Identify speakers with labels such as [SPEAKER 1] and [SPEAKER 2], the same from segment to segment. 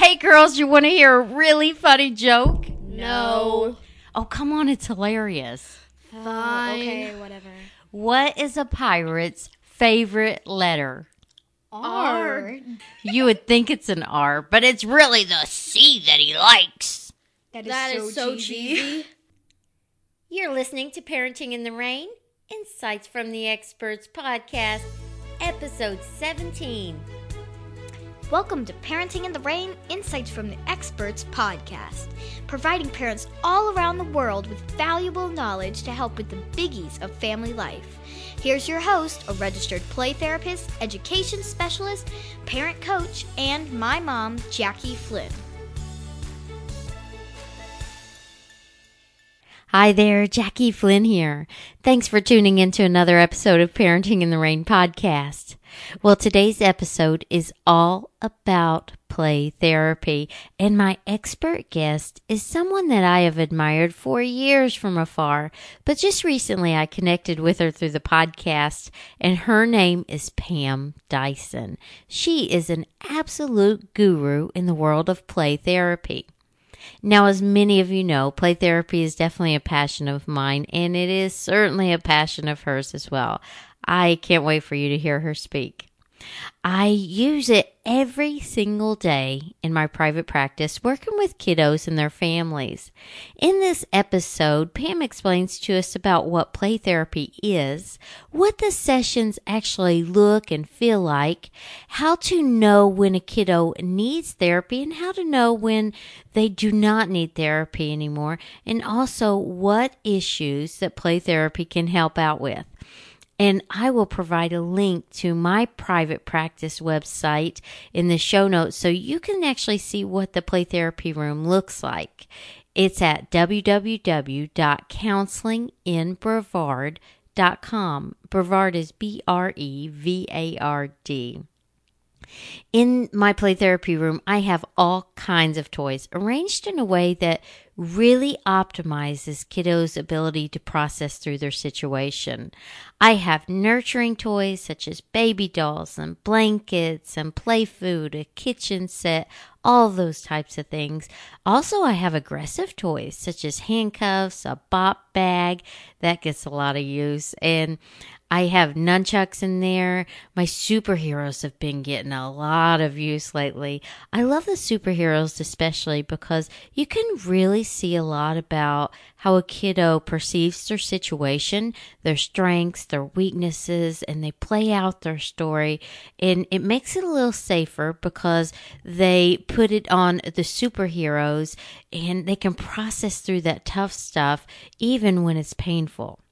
[SPEAKER 1] Hey, girls, you want to hear a really funny joke?
[SPEAKER 2] No.
[SPEAKER 1] Oh, come on, it's hilarious.
[SPEAKER 2] Fine. Okay, whatever.
[SPEAKER 1] What is a pirate's favorite letter?
[SPEAKER 2] R.
[SPEAKER 1] You would think it's an R, but it's really the C that he likes.
[SPEAKER 2] That is so cheesy.
[SPEAKER 1] You're listening to Parenting in the Rain, Insights from the Experts podcast, episode 17.
[SPEAKER 3] Welcome to Parenting in the Rain, Insights from the Experts podcast, providing parents all around the world with valuable knowledge to help with the biggies of family life. Here's your host, a registered play therapist, education specialist, parent coach, and my mom, Jackie Flynn.
[SPEAKER 1] Hi there, Jackie Flynn here. Thanks for tuning in to another episode of Parenting in the Rain podcast. Well, today's episode is all about play therapy, and my expert guest is someone that I have admired for years from afar, but just recently I connected with her through the podcast, and her name is Pam Dyson. She is an absolute guru in the world of play therapy. Now, as many of you know, play therapy is definitely a passion of mine, and it is certainly a passion of hers as well. I can't wait for you to hear her speak. I use it every single day in my private practice, working with kiddos and their families. In this episode, Pam explains to us about what play therapy is, what the sessions actually look and feel like, how to know when a kiddo needs therapy and how to know when they do not need therapy anymore, and also what issues that play therapy can help out with. And I will provide a link to my private practice website in the show notes so you can actually see what the play therapy room looks like. It's at www.counselinginbrevard.com. Brevard is Brevard. In my play therapy room, I have all kinds of toys arranged in a way that really optimizes kiddos' ability to process through their situation. I have nurturing toys such as baby dolls and blankets and play food, a kitchen set, all those types of things. Also, I have aggressive toys such as handcuffs, a bop bag, that gets a lot of use, and I have nunchucks in there. My superheroes have been getting a lot of use lately. I love the superheroes especially because you can really see a lot about how a kiddo perceives their situation, their strengths, their weaknesses, and they play out their story. And it makes it a little safer because they put it on the superheroes and they can process through that tough stuff even when it's painful,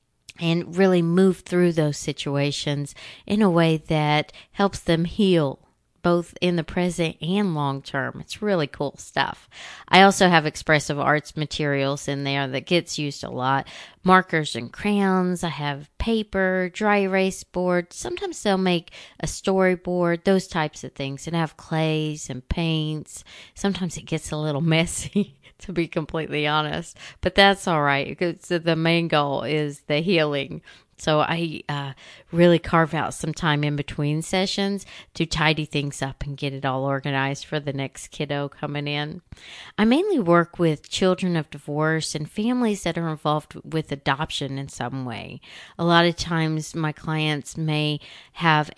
[SPEAKER 1] and really move through those situations in a way that helps them heal, both in the present and long term. It's really cool stuff. I also have expressive arts materials in there that gets used a lot. Markers and crayons. I have paper, dry erase board. Sometimes they'll make a storyboard, those types of things. And I have clays and paints. Sometimes it gets a little messy, to be completely honest, but that's all right because the main goal is the healing. So I really carve out some time in between sessions to tidy things up and get it all organized for the next kiddo coming in. I mainly work with children of divorce and families that are involved with adoption in some way. A lot of times my clients may have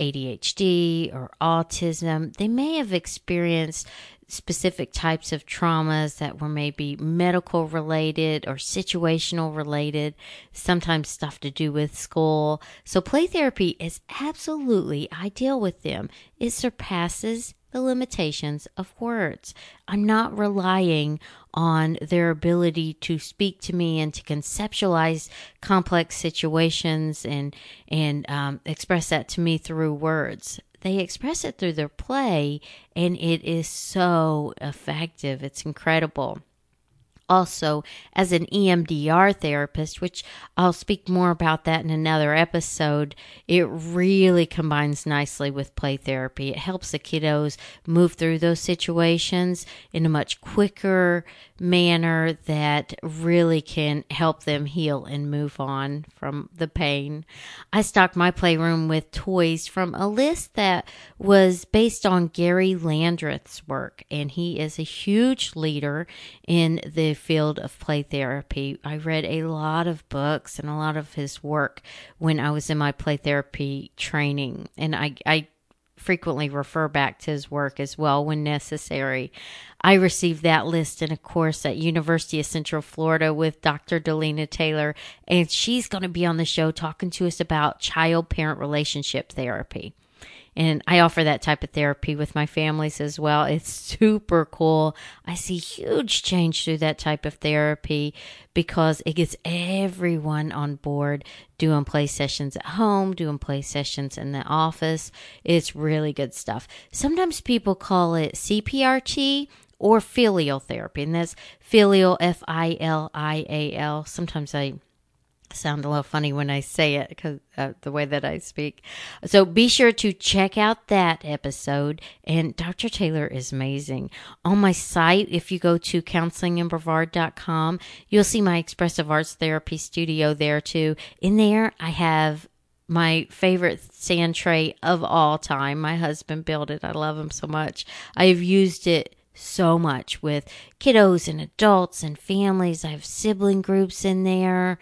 [SPEAKER 1] ADHD or autism. They may have experienced specific types of traumas that were maybe medical related or situational related, sometimes stuff to do with school. So play therapy is absolutely ideal with them. It surpasses the limitations of words. I'm not relying on their ability to speak to me and to conceptualize complex situations and express that to me through words. They express it through their play, and it is so effective. It's incredible. also as an EMDR therapist, which I'll speak more about that in another episode. It really combines nicely with play therapy. It helps the kiddos move through those situations in a much quicker manner that really can help them heal and move on from the pain. I stocked my playroom with toys from a list that was based on Gary Landreth's work, and he is a huge leader in the field of play therapy. I read a lot of books and a lot of his work when I was in my play therapy training, and I frequently refer back to his work as well when necessary. I received that list in a course at University of Central Florida with Dr. Delina Taylor, and she's going to be on the show talking to us about child-parent relationship therapy. And I offer that type of therapy with my families as well. It's super cool. I see huge change through that type of therapy because it gets everyone on board doing play sessions at home, doing play sessions in the office. It's really good stuff. Sometimes people call it CPRT or filial therapy, and that's filial, F-I-L-I-A-L. Sometimes I sound a little funny when I say it because the way that I speak. So be sure to check out that episode. And Dr. Taylor is amazing. On my site, if you go to counselingandbrevard.com, you'll see my expressive arts therapy studio there too. In there, I have my favorite sand tray of all time. My husband built it. I love him so much. I've used it so much with kiddos and adults and families. I have sibling groups in there.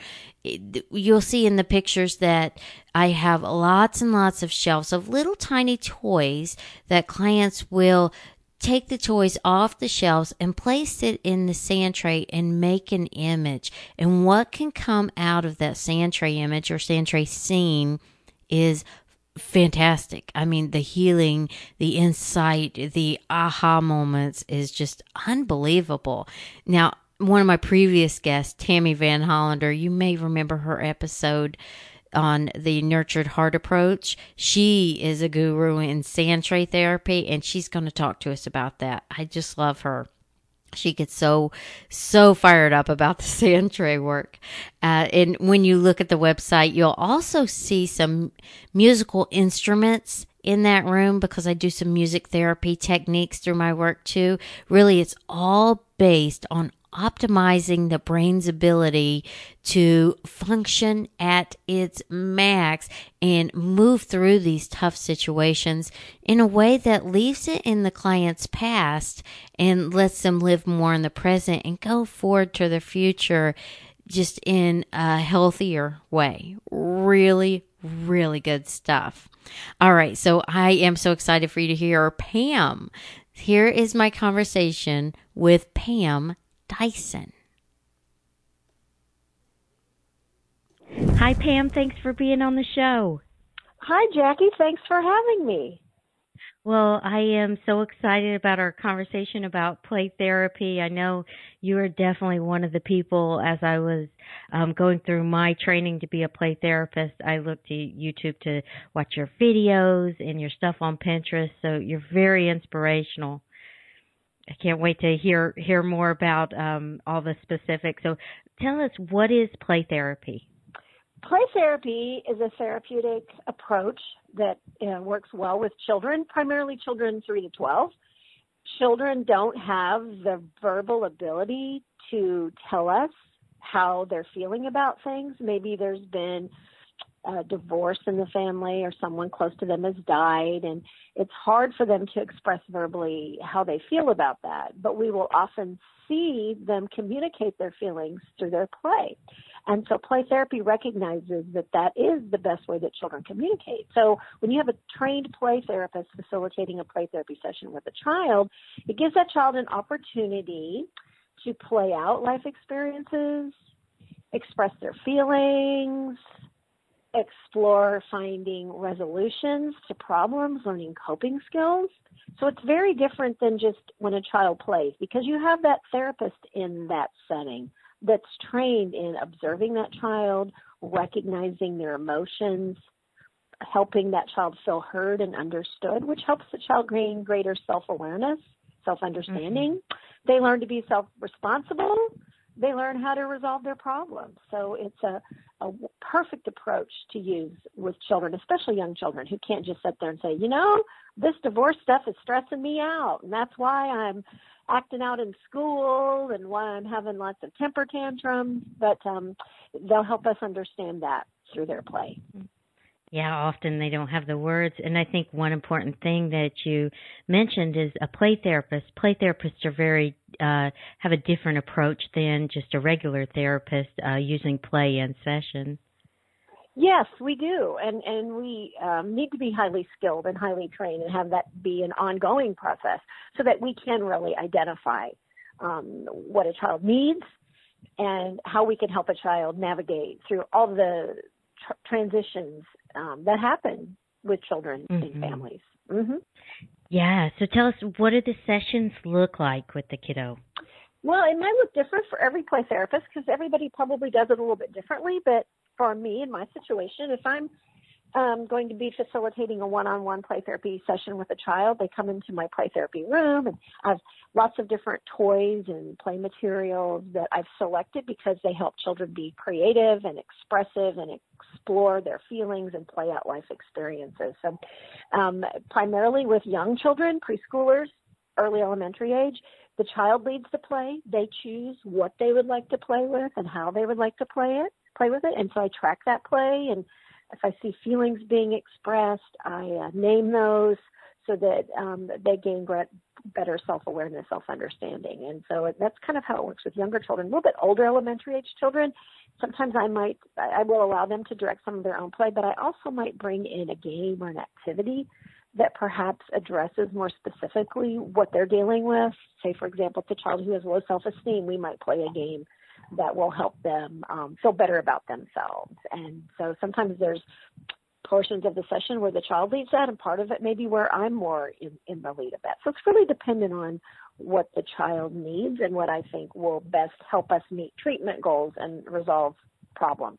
[SPEAKER 1] You'll see in the pictures that I have lots and lots of shelves of little tiny toys that clients will take the toys off the shelves and place it in the sand tray and make an image. And what can come out of that sand tray image or sand tray scene is fantastic. I mean, the healing, the insight, the aha moments is just unbelievable. Now, one of my previous guests, Tammy Van Hollander, you may remember her episode on the Nurtured Heart approach. She is a guru in sand tray therapy, and she's going to talk to us about that. I just love her. She gets so fired up about the sand tray work. And when you look at the website, you'll also see some musical instruments in that room because I do some music therapy techniques through my work too. Really, it's all based on optimizing the brain's ability to function at its max and move through these tough situations in a way that leaves it in the client's past and lets them live more in the present and go forward to the future just in a healthier way. Really, really good stuff. All right, so I am so excited for you to hear Pam. Here is my conversation with Pam Dyson. Hi, Pam. Thanks for being on the show.
[SPEAKER 4] Hi, Jackie. Thanks for having me.
[SPEAKER 1] Well, I am so excited about our conversation about play therapy. I know you are definitely one of the people, as I was going through my training to be a play therapist, I looked to YouTube to watch your videos and your stuff on Pinterest, so you're very inspirational. I can't wait to hear more about all the specifics. So tell us, what is play therapy?
[SPEAKER 4] Play therapy is a therapeutic approach that works well with children, primarily children 3 to 12. Children don't have the verbal ability to tell us how they're feeling about things. Maybe there's been a divorce in the family or someone close to them has died, and it's hard for them to express verbally how they feel about that. But we will often see them communicate their feelings through their play. And so play therapy recognizes that that is the best way that children communicate. So when you have a trained play therapist facilitating a play therapy session with a child, it gives that child an opportunity to play out life experiences, express their feelings, explore finding resolutions to problems, learning coping skills. So it's very different than just when a child plays, because you have that therapist in that setting that's trained in observing that child, recognizing their emotions, helping that child feel heard and understood, which helps the child gain greater self-awareness, self-understanding. Mm-hmm. They learn to be self-responsible. they learn how to resolve their problems. So it's a perfect approach to use with children, especially young children who can't just sit there and say, this divorce stuff is stressing me out, and that's why I'm acting out in school and why I'm having lots of temper tantrums. But they'll help us understand that through their play.
[SPEAKER 1] Yeah, often they don't have the words. And I think one important thing that you mentioned is a play therapist. Play therapists are very, have a different approach than just a regular therapist using play in session.
[SPEAKER 4] Yes, we do. And we need to be highly skilled and highly trained and have that be an ongoing process so that we can really identify what a child needs and how we can help a child navigate through all the transitions that happen with children and families. Mm-hmm.
[SPEAKER 1] Yeah. So tell us, what do the sessions look like with the kiddo?
[SPEAKER 4] Well, it might look different for every play therapist because everybody probably does it a little bit differently. But for me, in my situation, if I'm going to be facilitating a one-on-one play therapy session with a child, they come into my play therapy room, and I have lots of different toys and play materials that I've selected because they help children be creative and expressive and explore their feelings and play out life experiences. So primarily with young children, preschoolers, early elementary age, the child leads the play. They choose what they would like to play with and how they would like to play with it. And so I track that play, and if I see feelings being expressed, I name those so that they gain better self-awareness, self-understanding. And so that's kind of how it works with younger children. A little bit older elementary age children, sometimes I will allow them to direct some of their own play, but I also might bring in a game or an activity that perhaps addresses more specifically what they're dealing with. Say, for example, if it's a child who has low self-esteem, we might play a game that will help them feel better about themselves. And so sometimes there's portions of the session where the child leads that, and part of it may be where I'm more in the lead of that. So it's really dependent on what the child needs and what I think will best help us meet treatment goals and resolve problems.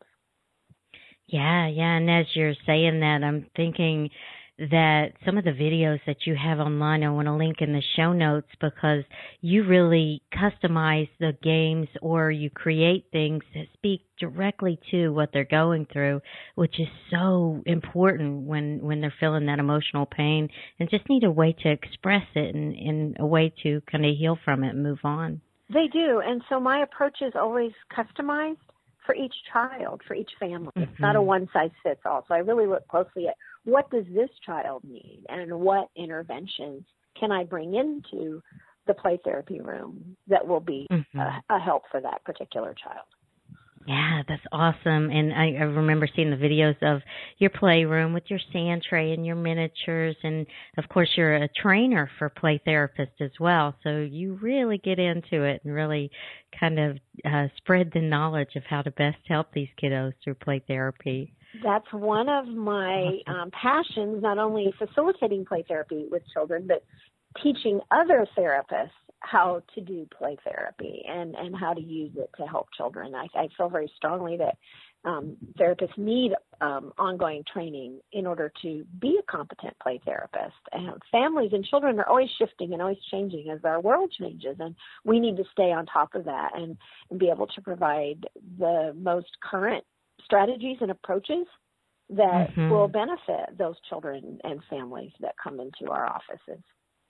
[SPEAKER 1] Yeah. And as you're saying that, I'm thinking that some of the videos that you have online, I want to link in the show notes because you really customize the games or you create things that speak directly to what they're going through, which is so important when they're feeling that emotional pain and just need a way to express it and a way to kind of heal from it and move on. They
[SPEAKER 4] do. And so my approach is always customized for each child, for each family. It's not a one-size-fits-all. So I really look closely at what does this child need and what interventions can I bring into the play therapy room that will be a help for that particular child.
[SPEAKER 1] Yeah, that's awesome. And I remember seeing the videos of your playroom with your sand tray and your miniatures. And, of course, you're a trainer for play therapists as well. So you really get into it and really kind of spread the knowledge of how to best help these kiddos through play therapy.
[SPEAKER 4] That's one of my passions, not only facilitating play therapy with children, but teaching other therapists how to do play therapy and how to use it to help children. I feel very strongly that therapists need ongoing training in order to be a competent play therapist. And families and children are always shifting and always changing as our world changes, and we need to stay on top of that and be able to provide the most current strategies and approaches that will benefit those children and families that come into our offices.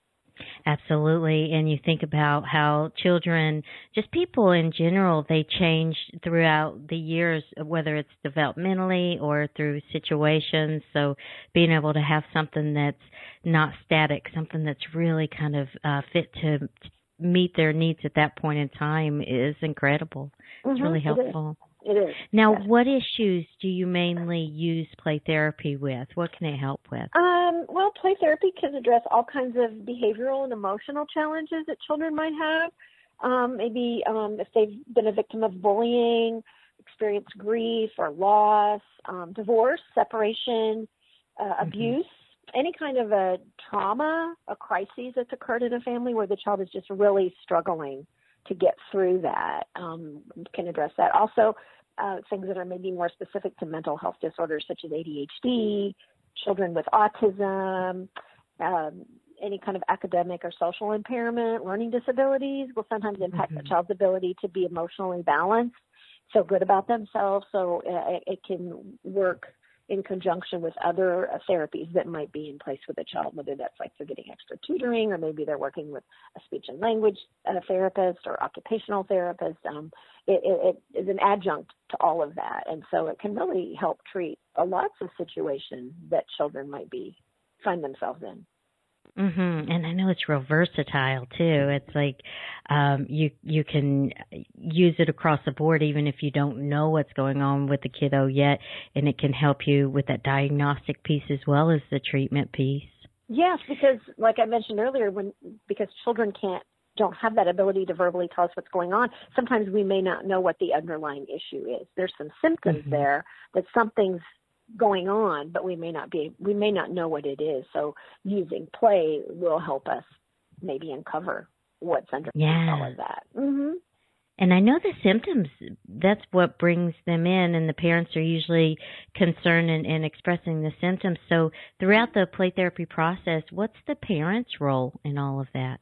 [SPEAKER 1] Absolutely. And you think about how children, just people in general, they change throughout the years, whether it's developmentally or through situations. So being able to have something that's not static, something that's really kind of fit to meet their needs at that point in time is incredible. It's really helpful.
[SPEAKER 4] It is.
[SPEAKER 1] Now, what issues do you mainly use play therapy with? What can it help with?
[SPEAKER 4] Well, play therapy can address all kinds of behavioral and emotional challenges that children might have. Maybe if they've been a victim of bullying, experienced grief or loss, divorce, separation, abuse, any kind of a trauma, a crisis that's occurred in a family where the child is just really struggling to get through that, can address that. Also, things that are maybe more specific to mental health disorders such as ADHD, children with autism, any kind of academic or social impairment, learning disabilities will sometimes impact a child's ability to be emotionally balanced, feel good about themselves. So it can work in conjunction with other therapies that might be in place with a child, whether that's like they're getting extra tutoring, or maybe they're working with a speech and language therapist or occupational therapist. It is an adjunct to all of that. And so it can really help treat lots of situations that children might find themselves in.
[SPEAKER 1] And I know it's real versatile too. It's like you can use it across the board, even if you don't know what's going on with the kiddo yet, and it can help you with that diagnostic piece as well as the treatment piece.
[SPEAKER 4] Yes, because like I mentioned earlier, because children don't have that ability to verbally tell us what's going on, sometimes we may not know what the underlying issue is. There's some symptoms there that something's going on, but we may not know what it is. So using play will help us maybe uncover what's underneath all of that.
[SPEAKER 1] And I know the symptoms, that's what brings them in, and the parents are usually concerned and expressing the symptoms. So throughout the play therapy process, what's the parent's role in all of that?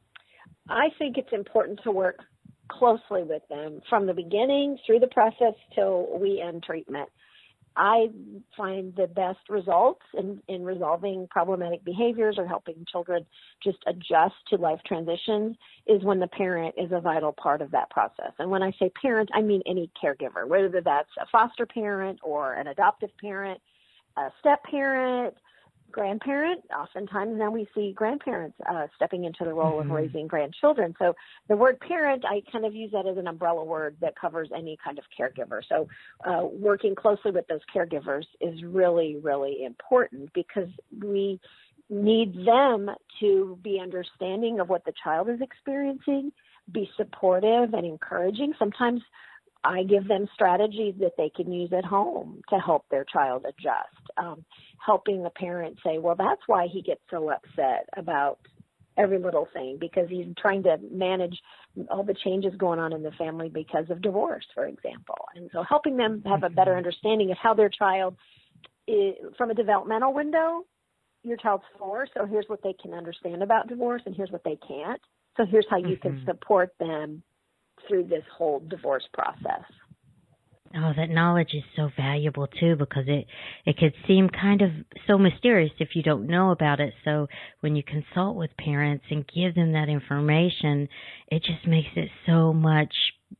[SPEAKER 4] I think it's important to work closely with them from the beginning through the process till we end treatment. I find the best results in resolving problematic behaviors or helping children just adjust to life transitions is when the parent is a vital part of that process. And when I say parent, I mean any caregiver, whether that's a foster parent or an adoptive parent, a step parent, grandparent. Oftentimes now we see grandparents stepping into the role of raising grandchildren. So the word parent, I kind of use that as an umbrella word that covers any kind of caregiver. So working closely with those caregivers is really, really important because we need them to be understanding of what the child is experiencing, be supportive and encouraging. Sometimes I give them strategies that they can use at home to help their child adjust, helping the parent say, well, that's why he gets so upset about every little thing, because he's trying to manage all the changes going on in the family because of divorce, for example. And so helping them have a better understanding of how their child is, from a developmental window, your child's 4, so here's what they can understand about divorce and here's what they can't. So here's how you can support them through this whole divorce process.
[SPEAKER 1] Oh, that knowledge is so valuable too, because it could seem kind of so mysterious if you don't know about it. So when you consult with parents and give them that information, it just makes it so much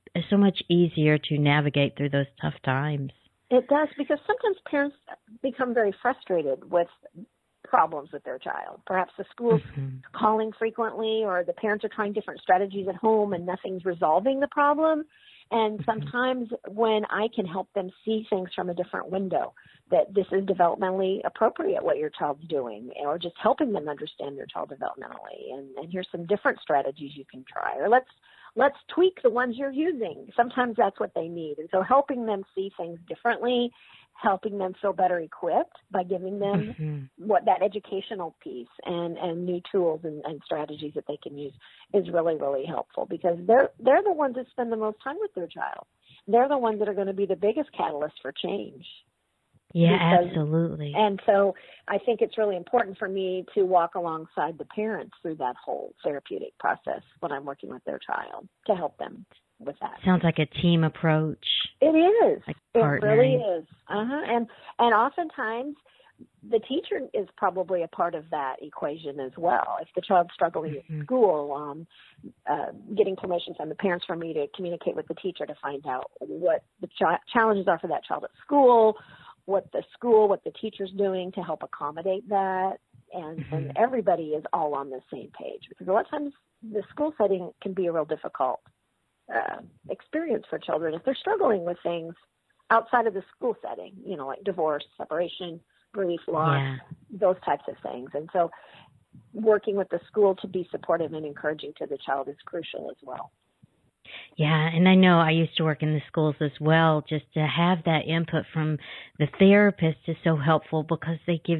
[SPEAKER 1] easier to navigate through those tough times.
[SPEAKER 4] It does, because sometimes parents become very frustrated with problems with their child. Perhaps the school's calling frequently, or the parents are trying different strategies at home and nothing's resolving the problem. And sometimes when I can help them see things from a different window, that this is developmentally appropriate what your child's doing, or just helping them understand their child developmentally. And here's some different strategies you can try, or let's tweak the ones you're using. Sometimes that's what they need. And so helping them see things differently, helping them feel better equipped by giving them what that educational piece and new tools and strategies that they can use is really, really helpful, because they're the ones that spend the most time with their child. They're the ones that are going to be the biggest catalyst for change.
[SPEAKER 1] Yeah, absolutely.
[SPEAKER 4] And so I think it's really important for me to walk alongside the parents through that whole therapeutic process when I'm working with their child to help them with that.
[SPEAKER 1] Sounds like a team approach.
[SPEAKER 4] It is.
[SPEAKER 1] Like
[SPEAKER 4] it really is. And oftentimes the teacher is probably a part of that equation as well. If the child's struggling at school, getting permission from the parents for me to communicate with the teacher to find out what the challenges are for that child at school, what the teacher's doing to help accommodate that. And everybody is all on the same page, because a lot of times the school setting can be a real difficult experience for children if they're struggling with things outside of the school setting, like divorce, separation, grief, loss, those types of things. And so working with the school to be supportive and encouraging to the child is crucial as well.
[SPEAKER 1] Yeah, and I know I used to work in the schools as well. Just to have that input from the therapist is so helpful, because they give you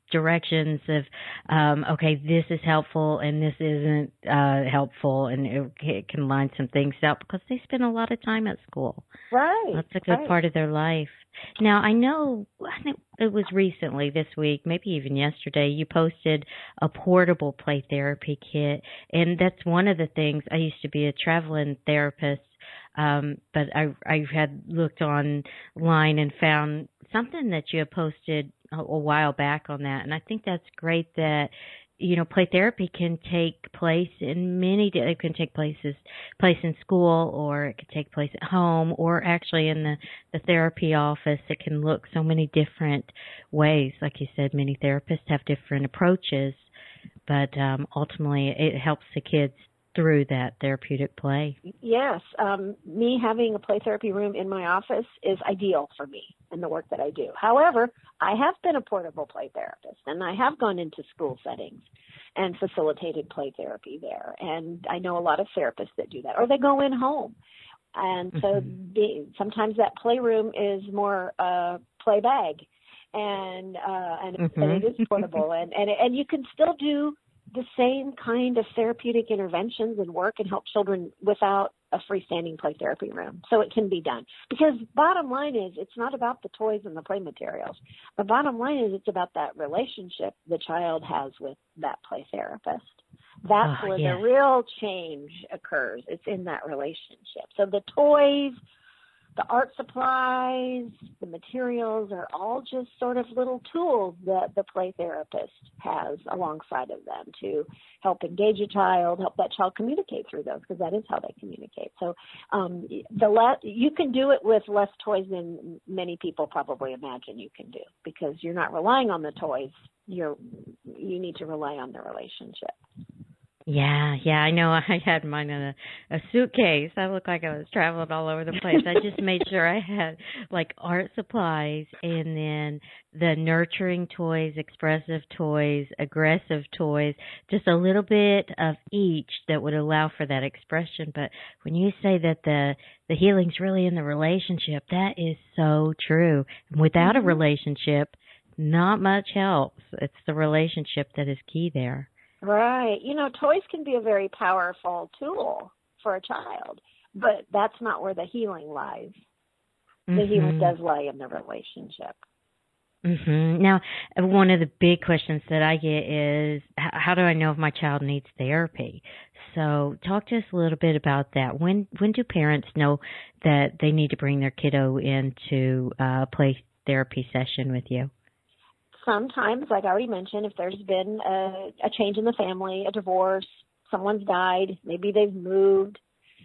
[SPEAKER 1] directions of, okay, this is helpful and this isn't helpful, and it can line some things out because they spend a lot of time at school.
[SPEAKER 4] Right.
[SPEAKER 1] That's a good part of their life. Now, I think it was recently this week, maybe even yesterday, you posted a portable play therapy kit, and that's one of the things. I used to be a traveling therapist, but I had looked online and found something that you had posted a while back on that, and I think that's great that, play therapy can take place in it can take place in school, or it could take place at home, or actually in the therapy office. It can look so many different ways. Like you said, many therapists have different approaches, but ultimately it helps the kids through that therapeutic play.
[SPEAKER 4] Yes. Me having a play therapy room in my office is ideal for me and the work that I do. However, I have been a portable play therapist, and I have gone into school settings and facilitated play therapy there. And I know a lot of therapists that do that, or they go in home. And so sometimes that playroom is more play bag, and it is portable, and you can still do the same kind of therapeutic interventions and work and help children without a freestanding play therapy room. So it can be done. Because bottom line is, it's not about the toys and the play materials. The bottom line is, it's about that relationship the child has with that play therapist. That's where the real change occurs. It's in that relationship. So the toys, the art supplies, the materials are all just sort of little tools that the play therapist has alongside of them to help engage a child, help that child communicate through those, because that is how they communicate. So you can do it with less toys than many people probably imagine you can do, because you're not relying on the toys. You need to rely on the relationship.
[SPEAKER 1] Yeah, I know. I had mine in a suitcase. I looked like I was traveling all over the place. I just made sure I had like art supplies, and then the nurturing toys, expressive toys, aggressive toys, just a little bit of each that would allow for that expression. But when you say that the healing's really in the relationship, that is so true. Without a relationship, not much helps. It's the relationship that is key there.
[SPEAKER 4] Right. Toys can be a very powerful tool for a child, but that's not where the healing lies. The healing does lie in the relationship.
[SPEAKER 1] Now, one of the big questions that I get is, how do I know if my child needs therapy? So talk to us a little bit about that. When do parents know that they need to bring their kiddo into a play therapy session with you?
[SPEAKER 4] Sometimes, like I already mentioned, if there's been a change in the family, a divorce, someone's died, maybe they've moved,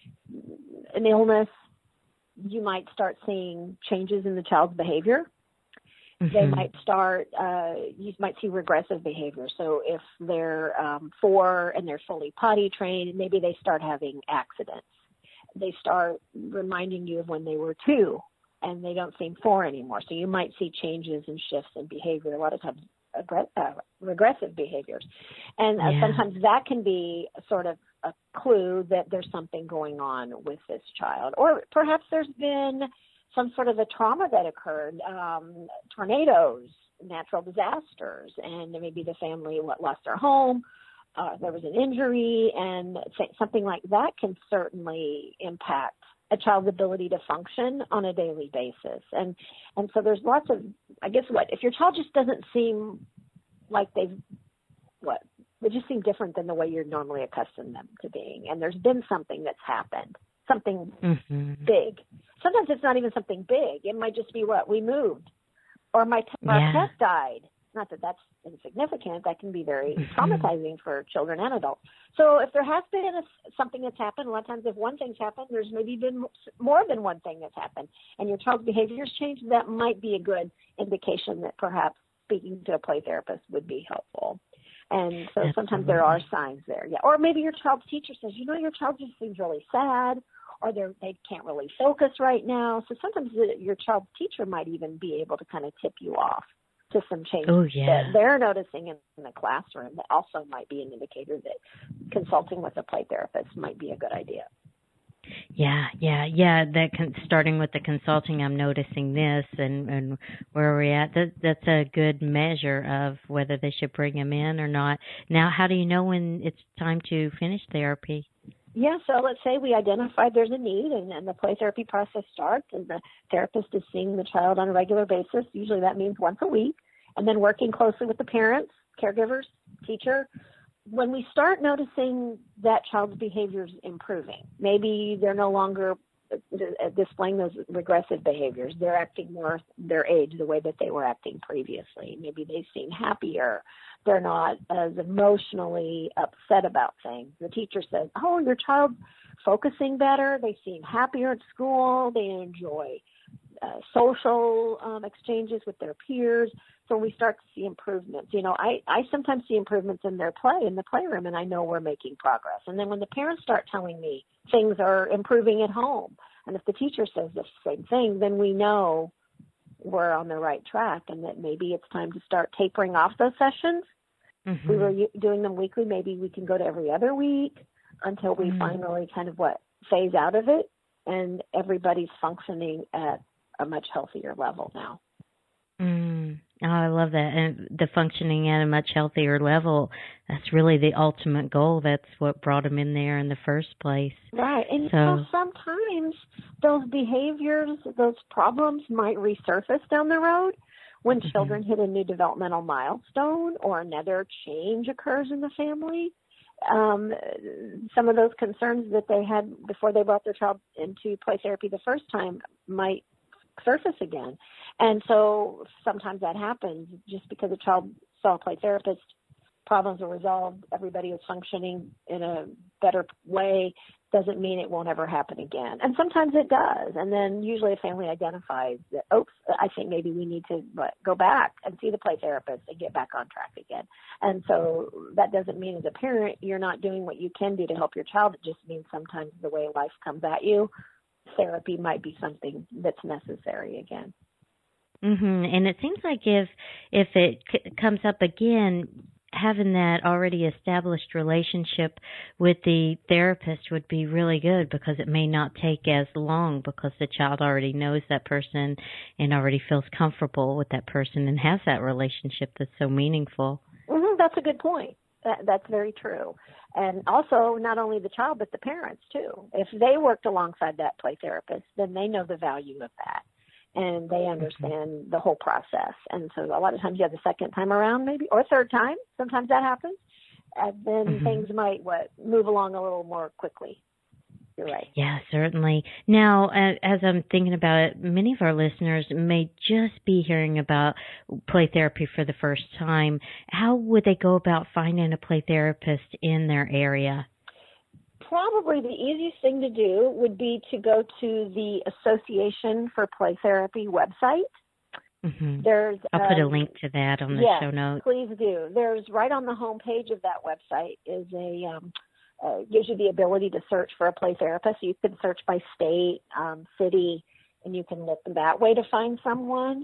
[SPEAKER 4] an illness, you might start seeing changes in the child's behavior. They might you might see regressive behavior. So if they're 4 and they're fully potty trained, maybe they start having accidents. They start reminding you of when they were 2. And they don't seem 4 anymore. So you might see changes and shifts in behavior, a lot of times regressive behaviors. And sometimes that can be sort of a clue that there's something going on with this child. Or perhaps there's been some sort of a trauma that occurred, tornadoes, natural disasters, and maybe the family lost their home. There was an injury, and something like that can certainly impact a child's ability to function on a daily basis. And so there's lots of, I guess, if your child just doesn't seem like they just seem different than the way you're normally accustomed them to being, and there's been something that's happened, something big. Sometimes it's not even something big. It might just be we moved, or our pet died. Not that that's insignificant. That can be very traumatizing for children and adults. So if there has been something that's happened, a lot of times if one thing's happened, there's maybe been more than one thing that's happened, and your child's behavior's changed, that might be a good indication that perhaps speaking to a play therapist would be helpful. And so sometimes there are signs there. Yeah. Or maybe your child's teacher says, your child just seems really sad, or they can't really focus right now. So sometimes your child's teacher might even be able to kind of tip you off to some changes that they're noticing in the classroom that also might be an indicator that consulting with a play therapist might be a good idea.
[SPEAKER 1] Yeah. Starting with the consulting, I'm noticing this, and where we're at. That's a good measure of whether they should bring them in or not. Now, how do you know when it's time to finish therapy?
[SPEAKER 4] Yeah, so let's say we identified there's a need, and the play therapy process starts, and the therapist is seeing the child on a regular basis. Usually that means once a week, and then working closely with the parents, caregivers, teacher. When we start noticing that child's behavior is improving, maybe they're no longer displaying those regressive behaviors. They're acting more their age, the way that they were acting previously. Maybe they seem happier. They're not as emotionally upset about things. The teacher says, oh, your child's focusing better. They seem happier at school. They enjoy social exchanges with their peers. So we start to see improvements. I sometimes see improvements in their play, in the playroom, and I know we're making progress. And then when the parents start telling me things are improving at home, and if the teacher says the same thing, then we know we're on the right track and that maybe it's time to start tapering off those sessions. Mm-hmm. We were doing them weekly. Maybe we can go to every other week until we finally kind of phase out of it, and everybody's functioning at a much healthier level now.
[SPEAKER 1] Oh, I love that. And the functioning at a much healthier level, that's really the ultimate goal. That's what brought them in there in the first place.
[SPEAKER 4] Right. And so sometimes those behaviors, those problems might resurface down the road when children hit a new developmental milestone or another change occurs in the family. Some of those concerns that they had before they brought their child into play therapy the first time might surface again. And so sometimes that happens just because a child saw a play therapist, problems are resolved, everybody is functioning in a better way, doesn't mean it won't ever happen again. And sometimes it does. And then usually a family identifies that, I think maybe we need to go back and see the play therapist and get back on track again. And so that doesn't mean as a parent you're not doing what you can do to help your child. It just means sometimes the way life comes at you, therapy might be something that's necessary again.
[SPEAKER 1] And it seems like if it comes up again, having that already established relationship with the therapist would be really good, because it may not take as long because the child already knows that person and already feels comfortable with that person and has that relationship that's so meaningful.
[SPEAKER 4] That's a good point. That's very true. And also not only the child, but the parents too. If they worked alongside that play therapist, then they know the value of that and they understand the whole process. And so a lot of times you have the second time around maybe, or third time. Sometimes that happens. And then things might move along a little more quickly. You're right.
[SPEAKER 1] Yeah, certainly. Now, as I'm thinking about it, many of our listeners may just be hearing about play therapy for the first time. How would they go about finding a play therapist in their area?
[SPEAKER 4] Probably the easiest thing to do would be to go to the Association for Play Therapy website.
[SPEAKER 1] I'll put a link to that on the show notes.
[SPEAKER 4] Please do. There's right on the home page of that website is gives you the ability to search for a play therapist. You can search by state, city, and you can look that way to find someone.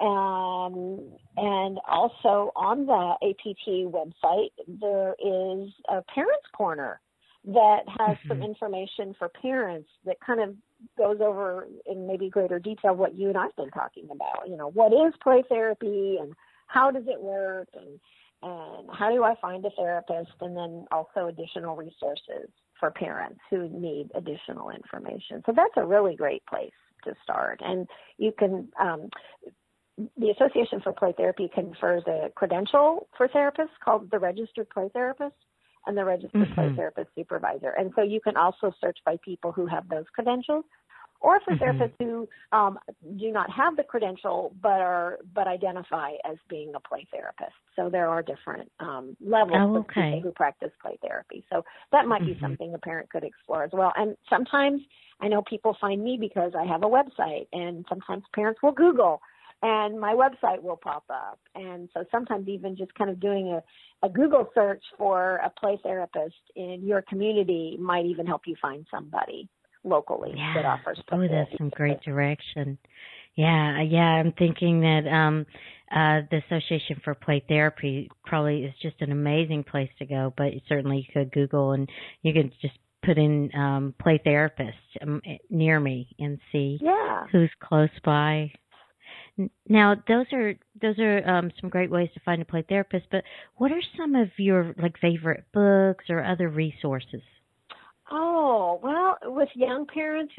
[SPEAKER 4] And also on the APT website, there is a Parents Corner that has some information for parents that kind of goes over in maybe greater detail what you and I've been talking about. What is play therapy and how does it work and how do I find a therapist, and then also additional resources for parents who need additional information. So that's a really great place to start. And you can, the Association for Play Therapy confers a credential for therapists called the Registered Play Therapist and the Registered Play Therapist Supervisor. And so you can also search by people who have those credentials, or for therapists who do not have the credential but identify as being a play therapist. So there are different levels of people who practice play therapy. So that might be something a parent could explore as well. And sometimes I know people find me because I have a website, and sometimes parents will Google and my website will pop up. And so sometimes even just kind of doing a Google search for a play therapist in your community might even help you find somebody locally that offers play therapy.
[SPEAKER 1] That's some great direction. Yeah, I'm thinking that the Association for Play Therapy probably is just an amazing place to go, but certainly you could Google and you could just put in play therapist near me and see who's close by. Now, those are some great ways to find a play therapist. But what are some of your favorite books or other resources?
[SPEAKER 4] Oh, well, with parents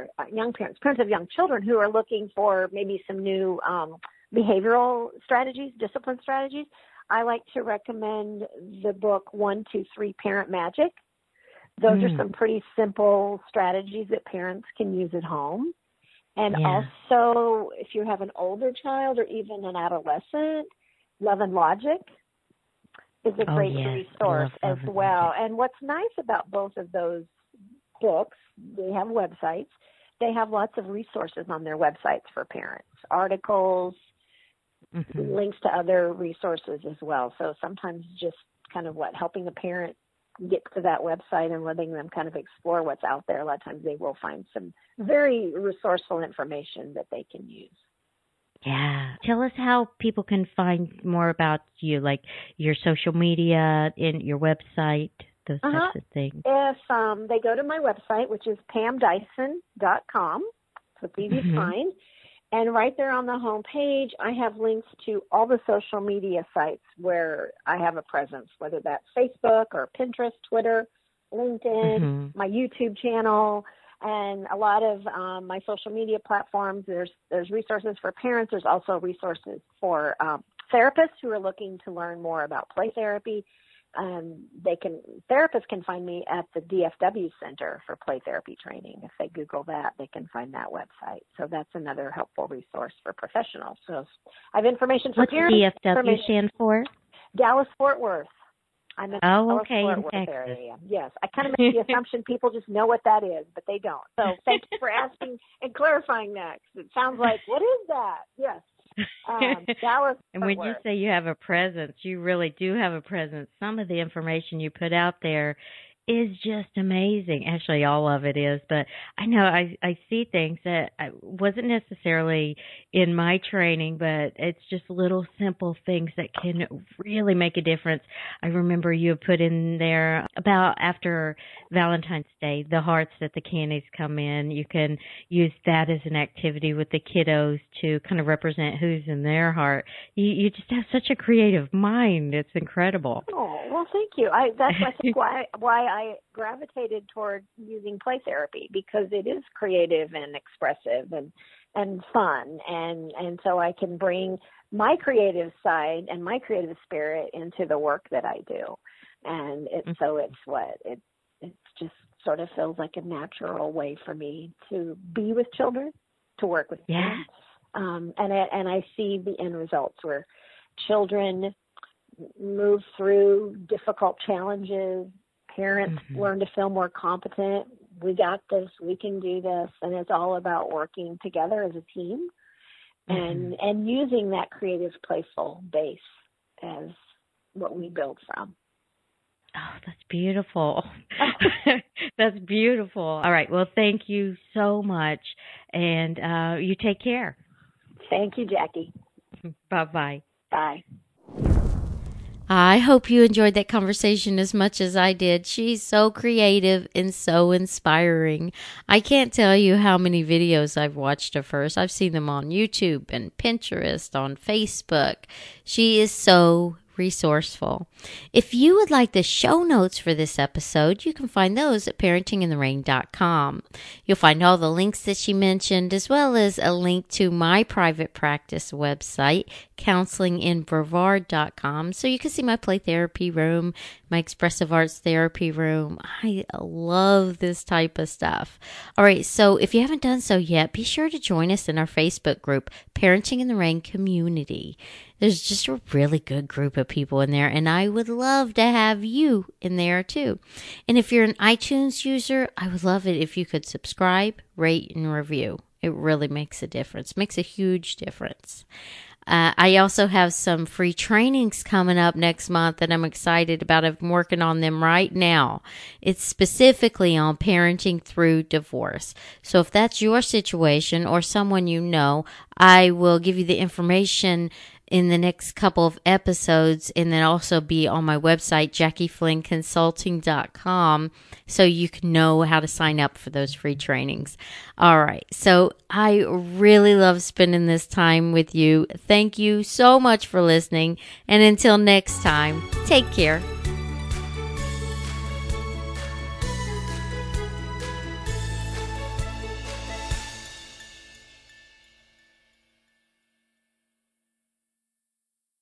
[SPEAKER 4] of young children who are looking for maybe some new behavioral strategies, discipline strategies, I like to recommend the book 1, 2, 3 Parent Magic. Those are some pretty simple strategies that parents can use at home. And also, if you have an older child or even an adolescent, Love and Logic is a great resource as well. And what's nice about both of those books, they have websites. They have lots of resources on their websites for parents, articles, links to other resources as well. So sometimes just kind of helping a parent get to that website and letting them kind of explore what's out there. A lot of times they will find some very resourceful information that they can use.
[SPEAKER 1] Yeah. Tell us how people can find more about you, like your social media, in your website, those types of things.
[SPEAKER 4] If they go to my website, which is pamdyson.com, so it's easy to find. And right there on the home page, I have links to all the social media sites where I have a presence, whether that's Facebook or Pinterest, Twitter, LinkedIn, my YouTube channel, and a lot of my social media platforms. There's resources for parents. There's also resources for therapists who are looking to learn more about play therapy. Therapists can find me at the DFW Center for Play Therapy Training. If they Google that, they can find that website. So that's another helpful resource for professionals. So I have information for parents.
[SPEAKER 1] What's DFW stand for?
[SPEAKER 4] Dallas-Fort Worth. I'm in Dallas-Fort Worth area. Yes. I kind of make the assumption people just know what that is, but they don't. So thank you for asking and clarifying that. 'Cause it sounds like, what is that? Yes. Dallas.
[SPEAKER 1] And when you say you have a presence, you really do have a presence. Some of the information you put out there is just amazing. Actually, all of it is. But I know I see things that wasn't necessarily in my training, but it's just little simple things that can really make a difference. I remember you put in there about after Valentine's Day, the hearts that the candies come in. You can use that as an activity with the kiddos to kind of represent who's in their heart. You just have such a creative mind. It's incredible.
[SPEAKER 4] Oh, well, thank you. That's I think why I gravitated toward using play therapy, because it is creative and expressive and fun, and so I can bring my creative side and my creative spirit into the work that I do, and it just sort of feels like a natural way for me to be with children, to work with them, and I see the end results where children move through difficult challenges. Parents learn to feel more competent. We got this. We can do this. And it's all about working together as a team and using that creative, playful base as what we build from.
[SPEAKER 1] Oh, that's beautiful. That's beautiful. All right. Well, thank you so much. And you take care.
[SPEAKER 4] Thank you, Jackie.
[SPEAKER 1] Bye-bye.
[SPEAKER 4] Bye.
[SPEAKER 1] I hope you enjoyed that conversation as much as I did. She's so creative and so inspiring. I can't tell you how many videos I've watched of hers. I've seen them on YouTube and Pinterest, on Facebook. She is so resourceful. If you would like the show notes for this episode, you can find those at parentingintherain.com. You'll find all the links that she mentioned, as well as a link to my private practice website, counselinginbrevard.com, so you can see my play therapy room, my expressive arts therapy room. I love this type of stuff. All right, so if you haven't done so yet, be sure to join us in our Facebook group, Parenting in the Rain Community. There's just a really good group of people in there, and I would love to have you in there too. And if you're an iTunes user, I would love it if you could subscribe, rate, and review. It really makes a difference, makes a huge difference. I also have some free trainings coming up next month that I'm excited about. I'm working on them right now. It's specifically on parenting through divorce. So if that's your situation or someone you know, I will give you the information in the next couple of episodes, and then also be on my website, JackieFlynnConsulting.com, so you can know how to sign up for those free trainings. All right. So I really love spending this time with you. Thank you so much for listening. And until next time, take care.